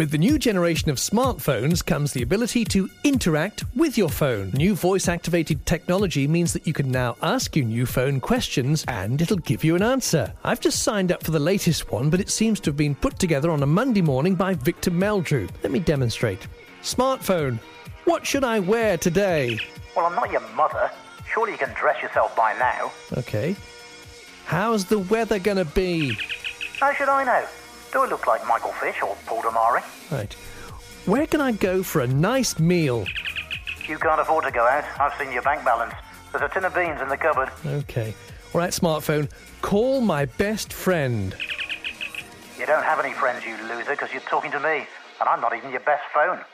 With the new generation of smartphones comes the ability to interact with your phone. New voice-activated technology means that you can now ask your new phone questions and it'll give you an answer. I've just signed up for the latest one, but it seems to have been put together on a Monday morning by Victor Meldrew. Let me demonstrate. Smartphone, what should I wear today? Well, I'm not your mother. Surely you can dress yourself by now. Okay. How's the weather going to be? How should I know? Do I look like Michael Fish or Paul Damari? Right. Where can I go for a nice meal? You can't afford to go out. I've seen your bank balance. There's a tin of beans in the cupboard. Okay. All right, smartphone, call my best friend. You don't have any friends, you loser, because you're talking to me, and I'm not even your best phone.